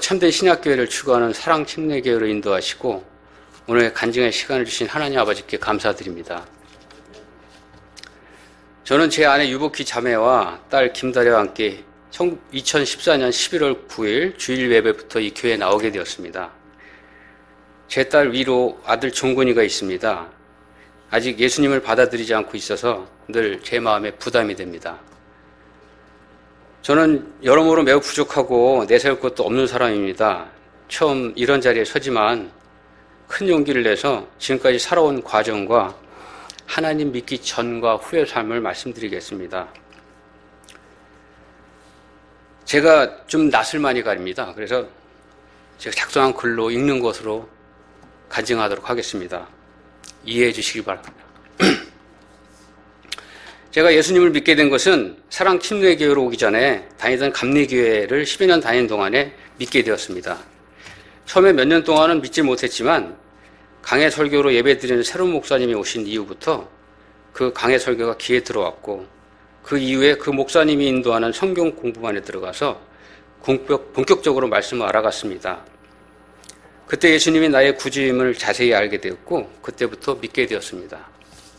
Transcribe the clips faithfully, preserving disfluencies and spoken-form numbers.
참된 신약교회를 추구하는 사랑침례교회로 인도하시고 오늘 간증의 시간을 주신 하나님 아버지께 감사드립니다. 저는 제 아내 유복희 자매와 딸 김다래와 함께 이천십사 년 십일월 구일 주일 예배부터 이 교회에 나오게 되었습니다. 제 딸 위로 아들 종근이가 있습니다. 아직 예수님을 받아들이지 않고 있어서 늘 제 마음에 부담이 됩니다. 저는 여러모로 매우 부족하고 내세울 것도 없는 사람입니다. 처음 이런 자리에 서지만 큰 용기를 내서 지금까지 살아온 과정과 하나님 믿기 전과 후의 삶을 말씀드리겠습니다. 제가 좀 낯을 많이 가립니다. 그래서 제가 작성한 글로 읽는 것으로 간증하도록 하겠습니다. 이해해 주시기 바랍니다. 제가 예수님을 믿게 된 것은 사랑침례교회로 오기 전에 다니던 감리교회를 십여 년 다닌 동안에 믿게 되었습니다. 처음에 몇 년 동안은 믿지 못했지만 강해 설교로 예배드리는 새로운 목사님이 오신 이후부터 그 강해 설교가 귀에 들어왔고 그 이후에 그 목사님이 인도하는 성경 공부만에 들어가서 본격적으로 말씀을 알아갔습니다. 그때 예수님이 나의 구주임을 자세히 알게 되었고 그때부터 믿게 되었습니다.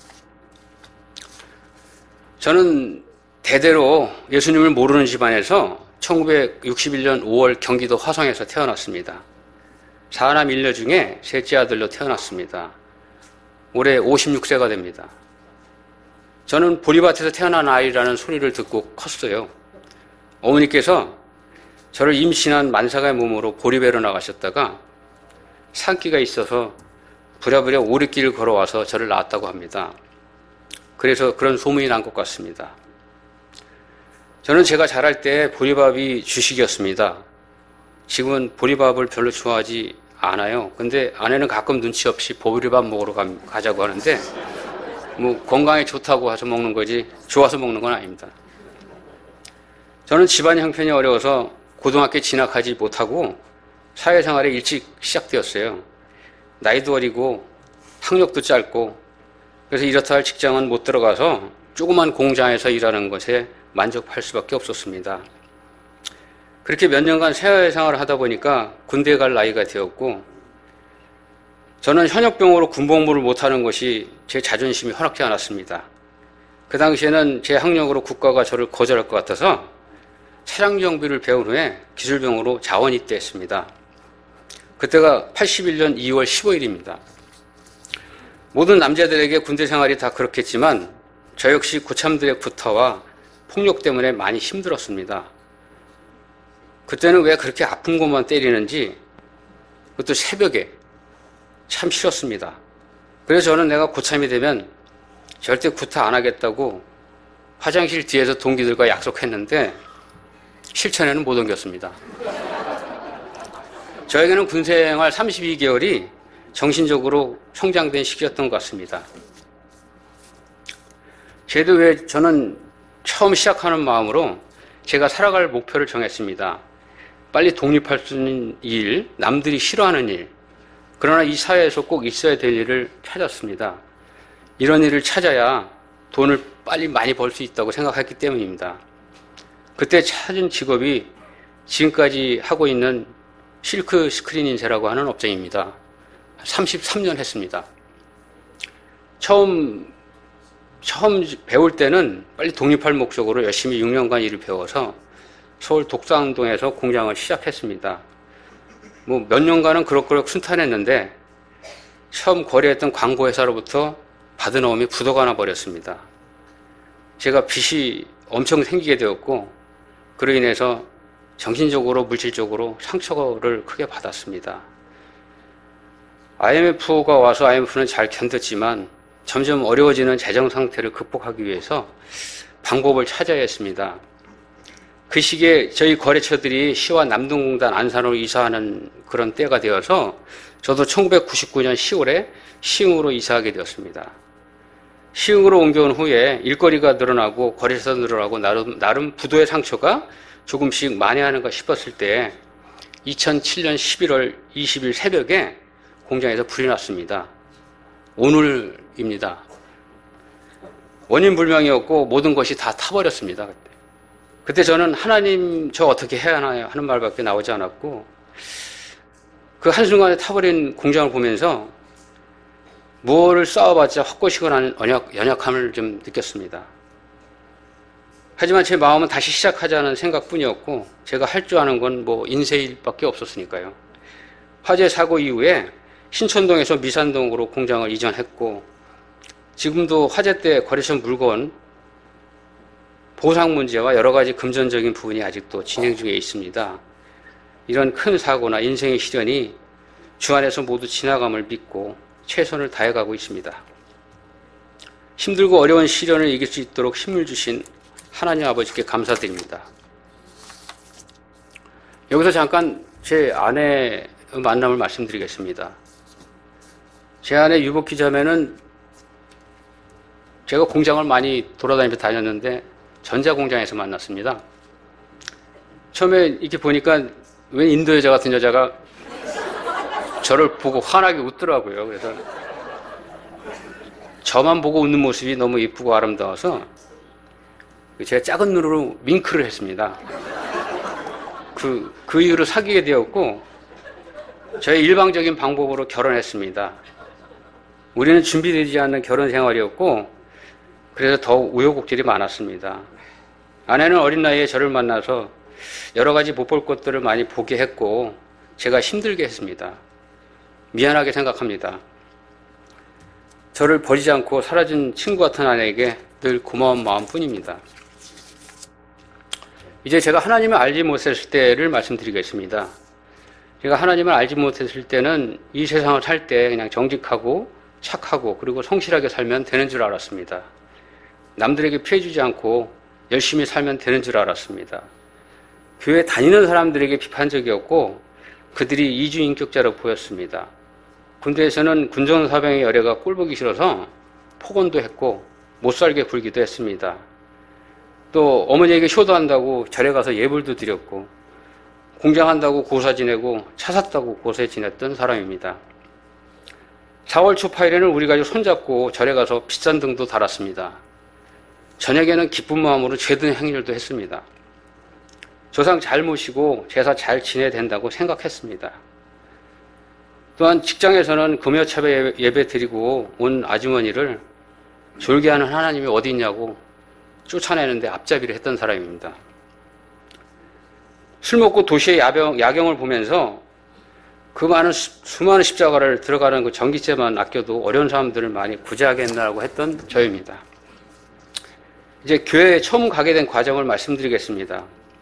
저는 대대로 예수님을 모르는 집안에서 천구백육십일 년 오월 경기도 화성에서 태어났습니다. 사남 일녀 중에 셋째 아들로 태어났습니다. 올해 오십육 세가 됩니다. 저는 보리밭에서 태어난 아이라는 소리를 듣고 컸어요. 어머니께서 저를 임신한 만사가의 몸으로 보리배로 나가셨다가 산기가 있어서 부랴부랴 오리길을 걸어와서 저를 낳았다고 합니다. 그래서 그런 소문이 난 것 같습니다. 저는 제가 자랄 때 보리밥이 주식이었습니다. 지금은 보리밥을 별로 좋아하지 않아요. 근데 아내는 가끔 눈치 없이 보리밥 먹으러 가, 가자고 하는데 뭐 건강에 좋다고 해서 먹는 거지 좋아서 먹는 건 아닙니다. 저는 집안 형편이 어려워서 고등학교에 진학하지 못하고 사회생활에 일찍 시작되었어요. 나이도 어리고 학력도 짧고 그래서 이렇다 할 직장은 못 들어가서 조그만 공장에서 일하는 것에 만족할 수밖에 없었습니다. 그렇게 몇 년간 사회생활을 하다 보니까 군대에 갈 나이가 되었고 저는 현역병으로 군복무를 못하는 것이 제 자존심이 허락지 않았습니다. 그 당시에는 제 학력으로 국가가 저를 거절할 것 같아서 차량 정비를 배운 후에 기술병으로 자원 입대했습니다. 그때가 팔십일 년 이월 십오일입니다. 모든 남자들에게 군대 생활이 다 그렇겠지만 저 역시 고참들의 구타와 폭력 때문에 많이 힘들었습니다. 그때는 왜 그렇게 아픈 곳만 때리는지 그것도 새벽에 참 싫었습니다. 그래서 저는 내가 고참이 되면 절대 구타 안 하겠다고 화장실 뒤에서 동기들과 약속했는데 실천에는 못 옮겼습니다. 저에게는 군생활 삼십이 개월이 정신적으로 성장된 시기였던 것 같습니다. 제도 외에 저는 처음 시작하는 마음으로 제가 살아갈 목표를 정했습니다. 빨리 독립할 수 있는 일, 남들이 싫어하는 일, 그러나 이 사회에서 꼭 있어야 될 일을 찾았습니다. 이런 일을 찾아야 돈을 빨리 많이 벌 수 있다고 생각했기 때문입니다. 그때 찾은 직업이 지금까지 하고 있는 실크 스크린 인쇄라고 하는 업종입니다. 삼십삼 년 했습니다. 처음, 처음 배울 때는 빨리 독립할 목적으로 열심히 육 년간 일을 배워서 서울 독산동에서 공장을 시작했습니다. 뭐 몇 년간은 그럭그럭 순탄했는데 처음 거래했던 광고회사로부터 받은 어음이 부도가 나버렸습니다. 제가 빚이 엄청 생기게 되었고 그로 인해서 정신적으로 물질적으로 상처를 크게 받았습니다. 아이엠에프가 와서 아이엠에프는 잘 견뎠지만 점점 어려워지는 재정 상태를 극복하기 위해서 방법을 찾아야 했습니다. 그 시기에 저희 거래처들이 시와 남동공단 안산으로 이사하는 그런 때가 되어서 저도 천구백구십구 년 시월에 시흥으로 이사하게 되었습니다. 시흥으로 옮겨온 후에 일거리가 늘어나고 거래처가 늘어나고 나름, 나름 부도의 상처가 조금씩 만회하는가 싶었을 때 이천칠 년 십일월 이십일 새벽에 공장에서 불이 났습니다. 오늘입니다. 원인 불명이었고 모든 것이 다 타버렸습니다. 그때. 그때 저는 하나님 저 어떻게 해야 하나요? 하는 말밖에 나오지 않았고 그 한순간에 타버린 공장을 보면서 무엇을 쌓아봤자 헛것이거나 연약, 연약함을 좀 느꼈습니다. 하지만 제 마음은 다시 시작하자는 생각뿐이었고 제가 할 줄 아는 건 뭐 인쇄일밖에 없었으니까요. 화재 사고 이후에 신촌동에서 미산동으로 공장을 이전했고 지금도 화재 때 거래처 물건 보상 문제와 여러 가지 금전적인 부분이 아직도 진행 중에 있습니다. 이런 큰 사고나 인생의 시련이 주안에서 모두 지나감을 믿고 최선을 다해가고 있습니다. 힘들고 어려운 시련을 이길 수 있도록 힘을 주신 하나님 아버지께 감사드립니다. 여기서 잠깐 제 아내의 만남을 말씀드리겠습니다. 제 아내 유복희 자매는 제가 공장을 많이 돌아다니면서 다녔는데 전자공장에서 만났습니다. 처음에 이렇게 보니까 웬 인도 여자 같은 여자가 저를 보고 환하게 웃더라고요. 그래서 저만 보고 웃는 모습이 너무 예쁘고 아름다워서 제가 작은 눈으로 윙크를 했습니다. 그, 그 이후로 사귀게 되었고 저의 일방적인 방법으로 결혼했습니다. 우리는 준비되지 않는 결혼 생활이었고 그래서 더욱 우여곡절이 많았습니다. 아내는 어린 나이에 저를 만나서 여러 가지 못 볼 것들을 많이 보게 했고 제가 힘들게 했습니다. 미안하게 생각합니다. 저를 버리지 않고 사라진 친구 같은 아내에게 늘 고마운 마음뿐입니다. 이제 제가 하나님을 알지 못했을 때를 말씀드리겠습니다. 제가 하나님을 알지 못했을 때는 이 세상을 살 때 그냥 정직하고 착하고 그리고 성실하게 살면 되는 줄 알았습니다. 남들에게 피해주지 않고 열심히 살면 되는 줄 알았습니다. 교회 다니는 사람들에게 비판적이었고 그들이 이주인격자로 보였습니다. 군대에서는 군전사병의 열애가 꼴보기 싫어서 폭언도 했고 못살게 굴기도 했습니다. 또 어머니에게 효도한다고 절에 가서 예불도 드렸고 공장한다고 고사 지내고 차 샀다고 고세 지냈던 사람입니다. 사월 초파일에는 우리 가족 손잡고 절에 가서 비싼 등도 달았습니다. 저녁에는 기쁜 마음으로 죄든 행렬도 했습니다. 조상 잘 모시고 제사 잘 지내야 된다고 생각했습니다. 또한 직장에서는 금요차별 예배 드리고 온 아주머니를 졸개하는 하나님이 어디 있냐고 쫓아내는데 앞잡이를 했던 사람입니다. 술 먹고 도시의 야병, 야경을 보면서 그 많은 수, 수많은 십자가를 들어가는 그 전기세만 아껴도 어려운 사람들을 많이 구제하게 했나라고 했던 저입니다. 이제 교회에 처음 가게 된 과정을 말씀드리겠습니다.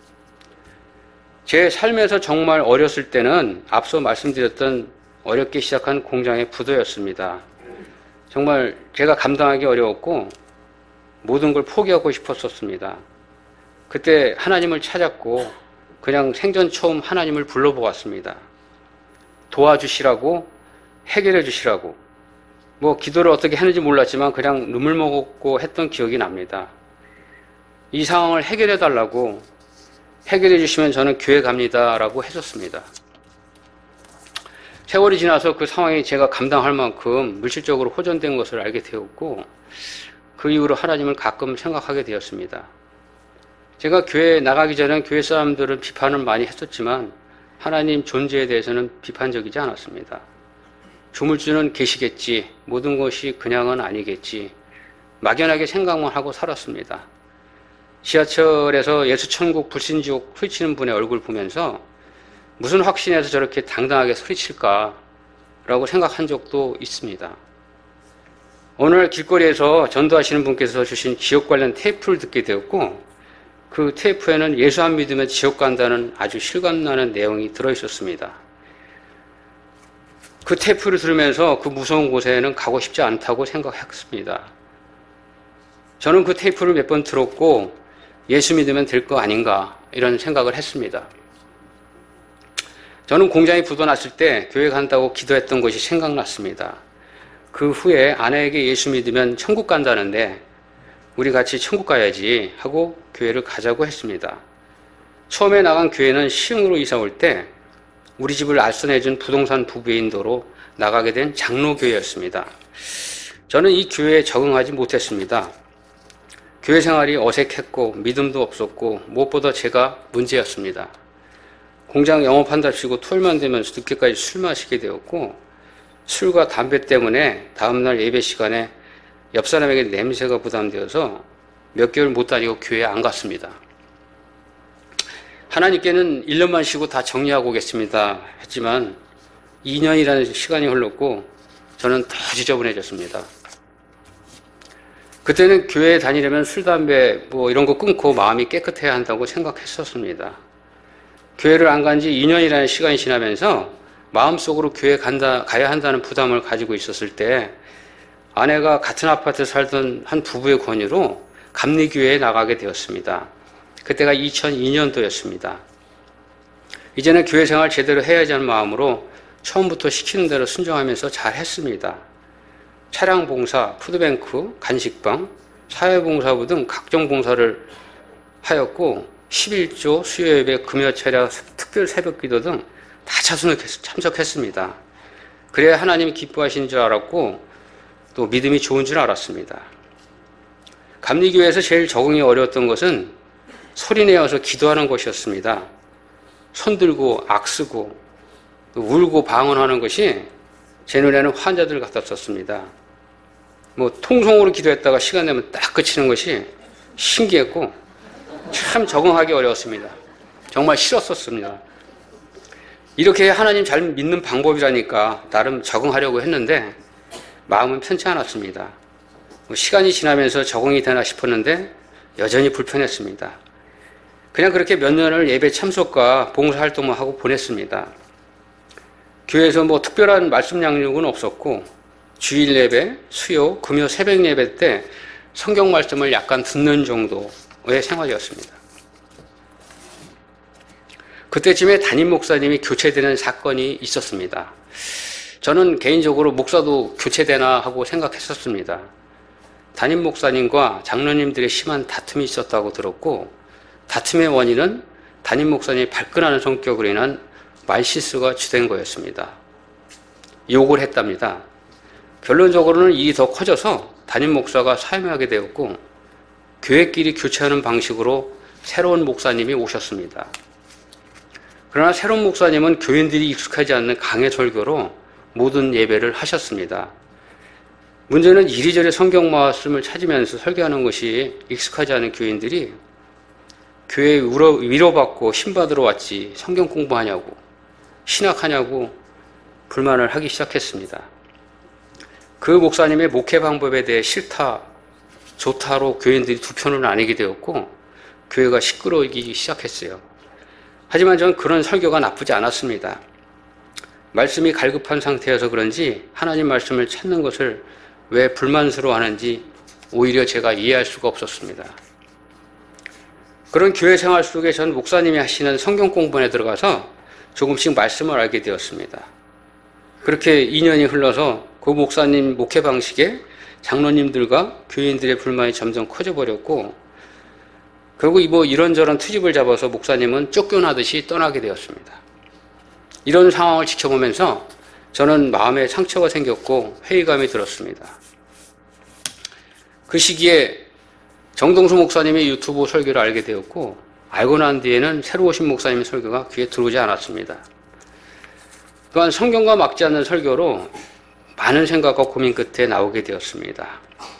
제 삶에서 정말 어렸을 때는 앞서 말씀드렸던 어렵게 시작한 공장의 부도였습니다. 정말 제가 감당하기 어려웠고 모든 걸 포기하고 싶었었습니다. 그때 하나님을 찾았고 그냥 생전 처음 하나님을 불러보았습니다. 도와주시라고, 해결해 주시라고. 뭐 기도를 어떻게 했는지 몰랐지만 그냥 눈물 먹었고 했던 기억이 납니다. 이 상황을 해결해 달라고, 해결해 주시면 저는 교회 갑니다 라고 했었습니다. 세월이 지나서 그 상황이 제가 감당할 만큼 물질적으로 호전된 것을 알게 되었고 그 이후로 하나님을 가끔 생각하게 되었습니다. 제가 교회에 나가기 전엔 교회 사람들은 비판을 많이 했었지만 하나님 존재에 대해서는 비판적이지 않았습니다. 조물주는 계시겠지, 모든 것이 그냥은 아니겠지, 막연하게 생각만 하고 살았습니다. 지하철에서 예수천국 불신지옥 소리치는 분의 얼굴 보면서 무슨 확신에서 저렇게 당당하게 소리칠까라고 생각한 적도 있습니다. 오늘 길거리에서 전도하시는 분께서 주신 지옥 관련 테이프를 듣게 되었고 그 테이프에는 예수 안 믿으면 지옥 간다는 아주 실감나는 내용이 들어있었습니다. 그 테이프를 들으면서 그 무서운 곳에는 가고 싶지 않다고 생각했습니다. 저는 그 테이프를 몇 번 들었고 예수 믿으면 될 거 아닌가 이런 생각을 했습니다. 저는 공장이 부도났을 때 교회 간다고 기도했던 것이 생각났습니다. 그 후에 아내에게 예수 믿으면 천국 간다는데 우리 같이 천국 가야지 하고 교회를 가자고 했습니다. 처음에 나간 교회는 시흥으로 이사 올 때 우리 집을 알선해준 부동산 부부의 인도로 나가게 된 장로교회였습니다. 저는 이 교회에 적응하지 못했습니다. 교회 생활이 어색했고 믿음도 없었고 무엇보다 제가 문제였습니다. 공장 영업한답시고 토요일만 되면 늦게까지 술 마시게 되었고 술과 담배 때문에 다음날 예배 시간에 옆 사람에게 냄새가 부담되어서 몇 개월 못 다니고 교회에 안 갔습니다. 하나님께는 일 년만 쉬고 다 정리하고 오겠습니다 했지만 이 년이라는 시간이 흘렀고 저는 더 지저분해졌습니다. 그때는 교회에 다니려면 술, 담배 뭐 이런 거 끊고 마음이 깨끗해야 한다고 생각했었습니다. 교회를 안 간 지 이 년이라는 시간이 지나면서 마음속으로 교회 간다, 가야 한다는 부담을 가지고 있었을 때 아내가 같은 아파트에 살던 한 부부의 권유로 감리교회에 나가게 되었습니다. 그때가 이천이 년도였습니다. 이제는 교회 생활 제대로 해야지 하는 마음으로 처음부터 시키는 대로 순종하면서 잘 했습니다. 차량 봉사, 푸드뱅크, 간식방, 사회봉사부 등 각종 봉사를 하였고 십일조, 수요예배, 금요철야, 특별 새벽기도 등 다 참석했습니다. 그래야 하나님이 기뻐하시는 줄 알았고 또 믿음이 좋은 줄 알았습니다. 감리교회에서 제일 적응이 어려웠던 것은 소리내어서 기도하는 것이었습니다. 손들고 악쓰고 울고 방언하는 것이 제 눈에는 환자들 같았었습니다. 뭐 통성으로 기도했다가 시간 되면 딱 그치는 것이 신기했고 참 적응하기 어려웠습니다. 정말 싫었었습니다. 이렇게 하나님 잘 믿는 방법이라니까 나름 적응하려고 했는데 마음은 편치 않았습니다. 시간이 지나면서 적응이 되나 싶었는데 여전히 불편했습니다. 그냥 그렇게 몇 년을 예배 참석과 봉사활동만 하고 보냈습니다. 교회에서 뭐 특별한 말씀 양육은 없었고 주일 예배, 수요, 금요 새벽 예배 때 성경 말씀을 약간 듣는 정도의 생활이었습니다. 그때쯤에 담임 목사님이 교체되는 사건이 있었습니다. 저는 개인적으로 목사도 교체되나 하고 생각했었습니다. 담임 목사님과 장로님들의 심한 다툼이 있었다고 들었고 다툼의 원인은 담임 목사님이 발끈하는 성격으로 인한 말실수가 주된 거였습니다. 욕을 했답니다. 결론적으로는 일이 더 커져서 담임 목사가 사임하게 되었고 교회끼리 교체하는 방식으로 새로운 목사님이 오셨습니다. 그러나 새로운 목사님은 교인들이 익숙하지 않는 강해 설교로 모든 예배를 하셨습니다. 문제는 이리저리 성경 말씀을 찾으면서 설교하는 것이 익숙하지 않은 교인들이 교회에 위로받고 힘받으러 왔지 성경 공부하냐고 신학하냐고 불만을 하기 시작했습니다. 그 목사님의 목회 방법에 대해 싫다, 좋다로 교인들이 두 편으로 나뉘게 되었고 교회가 시끄러워지기 시작했어요. 하지만 저는 그런 설교가 나쁘지 않았습니다. 말씀이 갈급한 상태여서 그런지 하나님 말씀을 찾는 것을 왜 불만스러워하는지 오히려 제가 이해할 수가 없었습니다. 그런 교회 생활 속에 전 목사님이 하시는 성경 공부에 들어가서 조금씩 말씀을 알게 되었습니다. 그렇게 이 년이 흘러서 그 목사님 목회 방식에 장로님들과 교인들의 불만이 점점 커져버렸고 결국 뭐 이런저런 트집을 잡아서 목사님은 쫓겨나듯이 떠나게 되었습니다. 이런 상황을 지켜보면서 저는 마음에 상처가 생겼고 회의감이 들었습니다. 그 시기에 정동수 목사님의 유튜브 설교를 알게 되었고 알고 난 뒤에는 새로 오신 목사님의 설교가 귀에 들어오지 않았습니다. 또한 성경과 맞지 않는 설교로 많은 생각과 고민 끝에 나오게 되었습니다.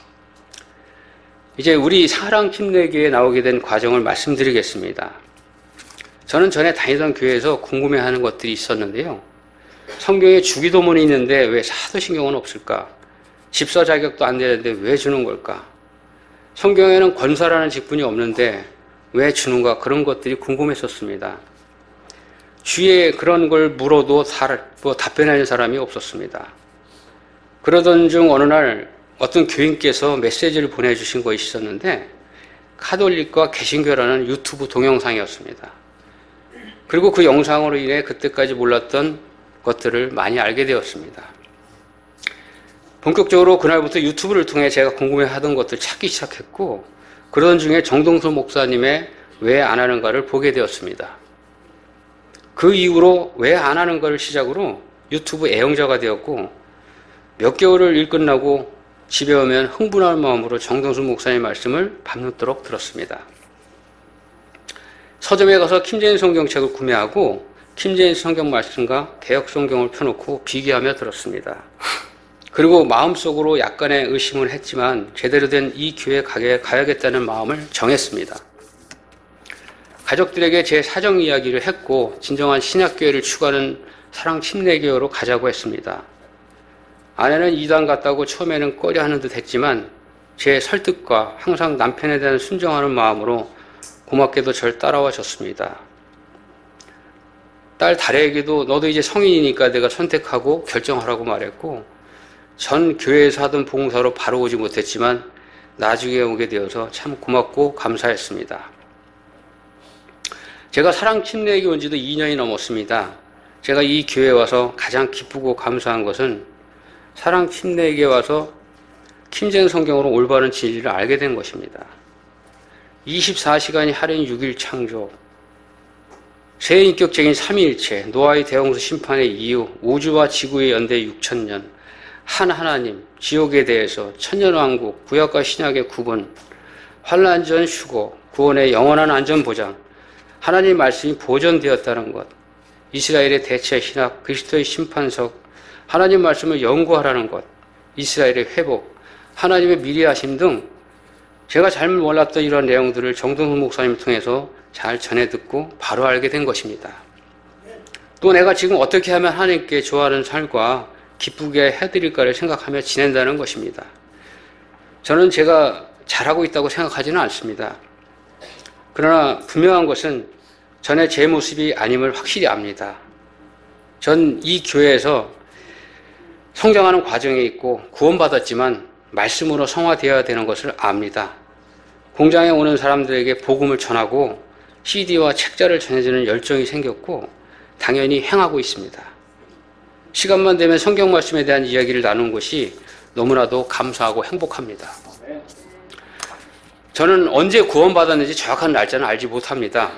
이제 우리 사랑 힘내기에 나오게 된 과정을 말씀드리겠습니다. 저는 전에 다니던 교회에서 궁금해하는 것들이 있었는데요. 성경에 주기도문이 있는데 왜 사도신경은 없을까? 집사 자격도 안 되는데 왜 주는 걸까? 성경에는 권사라는 직분이 없는데 왜 주는가? 그런 것들이 궁금했었습니다. 주위에 그런 걸 물어도 다, 뭐 답변하는 사람이 없었습니다. 그러던 중 어느 날 어떤 교인께서 메시지를 보내주신 것이 있었는데 카톨릭과 개신교라는 유튜브 동영상이었습니다. 그리고 그 영상으로 인해 그때까지 몰랐던 것들을 많이 알게 되었습니다. 본격적으로 그날부터 유튜브를 통해 제가 궁금해하던 것들 찾기 시작했고 그러던 중에 정동수 목사님의 왜 안 하는가를 보게 되었습니다. 그 이후로 왜 안 하는가를 시작으로 유튜브 애용자가 되었고 몇 개월을 일 끝나고 집에 오면 흥분할 마음으로 정동수 목사님의 말씀을 밤늦도록 들었습니다. 서점에 가서 킴제인 성경책을 구매하고 킹제임스 성경 말씀과 개역 성경을 펴놓고 비교하며 들었습니다. 그리고 마음속으로 약간의 의심을 했지만 제대로 된 이 교회에 가야겠다는 마음을 정했습니다. 가족들에게 제 사정 이야기를 했고 진정한 신약교회를 추구하는 사랑침례교회로 가자고 했습니다. 아내는 이단 같다고 처음에는 꺼려하는 듯 했지만 제 설득과 항상 남편에 대한 순종하는 마음으로 고맙게도 절 따라와 줬습니다. 딸 다래에게도 너도 이제 성인이니까 내가 선택하고 결정하라고 말했고 전 교회에서 하던 봉사로 바로 오지 못했지만 나중에 오게 되어서 참 고맙고 감사했습니다. 제가 사랑침례교회 온 지도 이 년이 넘었습니다. 제가 이 교회에 와서 가장 기쁘고 감사한 것은 사랑침례교회에 와서 킴젠 성경으로 올바른 진리를 알게 된 것입니다. 이십사 시간이 하루인 육 일 창조, 세인격적인 삼위일체, 노아의 대홍수 심판의 이유, 우주와 지구의 연대 육천 년, 한 하나님, 지옥에 대해서, 천년왕국, 구약과 신약의 구분, 환난 전 휴거, 구원의 영원한 안전 보장, 하나님의 말씀이 보존되었다는 것, 이스라엘의 대체 신학, 그리스도의 심판석, 하나님 말씀을 연구하라는 것, 이스라엘의 회복, 하나님의 미래하심 등 제가 잘못 몰랐던 이런 내용들을 정동훈 목사님을 통해서 잘 전해 듣고 바로 알게 된 것입니다. 또 내가 지금 어떻게 하면 하나님께 좋아하는 삶과 기쁘게 해드릴까를 생각하며 지낸다는 것입니다. 저는 제가 잘하고 있다고 생각하지는 않습니다. 그러나 분명한 것은 전에 제 모습이 아님을 확실히 압니다. 전 이 교회에서 성장하는 과정에 있고 구원받았지만 말씀으로 성화되어야 되는 것을 압니다. 공장에 오는 사람들에게 복음을 전하고 씨디와 책자를 전해주는 열정이 생겼고 당연히 행하고 있습니다. 시간만 되면 성경 말씀에 대한 이야기를 나누는 것이 너무나도 감사하고 행복합니다. 저는 언제 구원받았는지 정확한 날짜는 알지 못합니다.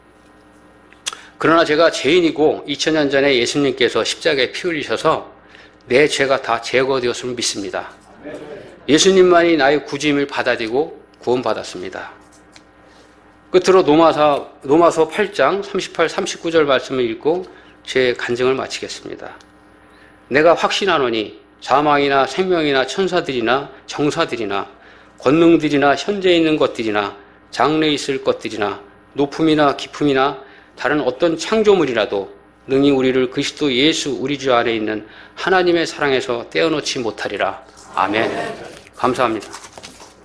그러나 제가 죄인이고 이천 년 전에 예수님께서 십자가에 피 흘리셔서 내 죄가 다 제거되었음을 믿습니다. 예수님만이 나의 구주임을 받아들이고 구원받았습니다. 끝으로 로마서, 로마서 팔 장 삼십팔, 삼십구 절 말씀을 읽고 제 간증을 마치겠습니다. 내가 확신하노니 사망이나 생명이나 천사들이나 정사들이나 권능들이나 현재 있는 것들이나 장래 있을 것들이나 높음이나 깊음이나 다른 어떤 창조물이라도 능히 우리를 그리스도 예수 우리 주 안에 있는 하나님의 사랑에서 떼어놓지 못하리라. 아멘. 감사합니다.